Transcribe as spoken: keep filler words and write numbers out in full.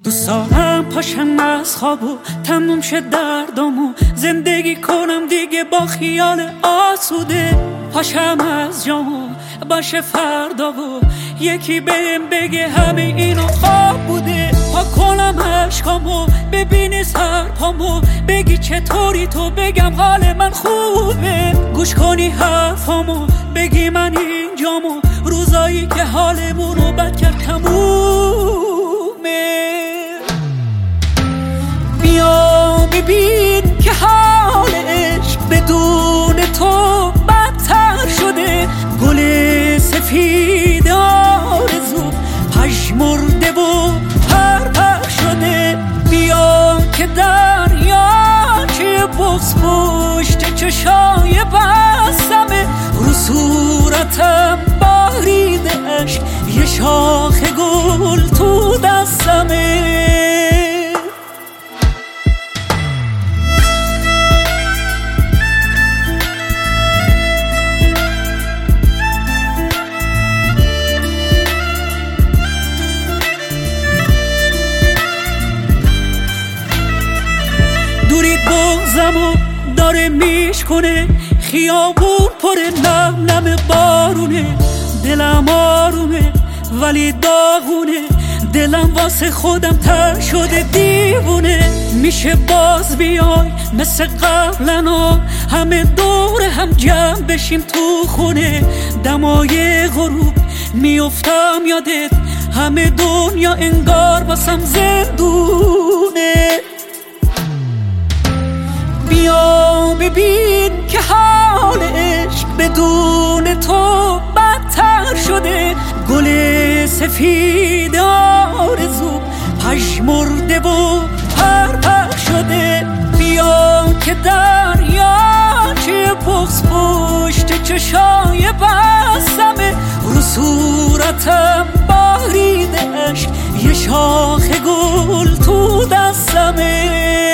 دوست دارم پاشم از خواب و تموم شد دردم و زندگی کنم دیگه با خیال آسوده. پاشم از جام و باشه فردا و یکی بهم بگه همه اینو خواب بوده. پا کنم عشقامو ببینی سرپامو بگی چطوری تو بگم حال من خوبه. گوش کنی حرفامو بگی من اینجامو روزایی که حالمونو بد کرد تمومه. بیا ببین که حال عشق بدون تو بدتر شده. گل سفید آرزو پژمرده و پر پر شده. بیا که دریاچه بغض پشت چشای بستمه. رو صورتم باریده عشق یه شاخ گل تو دستمه. دورید بغضمو داره میشکنه. خیابون پر نم نم بارونه. دلم آرومه ولی داغونه. دلم واسه خودم تر شده دیوونه. میشه باز بیای مثل قبلنا همه دور هم جمع بشیم تو خونه. دمای غروب میافتم یادت همه دنیا انگار واسم زندونه. بیا ببین که حال عشق بدون تو بدتر شده. گل سفید آرزو پژمرده و پر پر شده. بیا که دریاچه بغض پشت چشای بستمه. رو صورتم باریده عشق یه شاخ گل تو دستمه.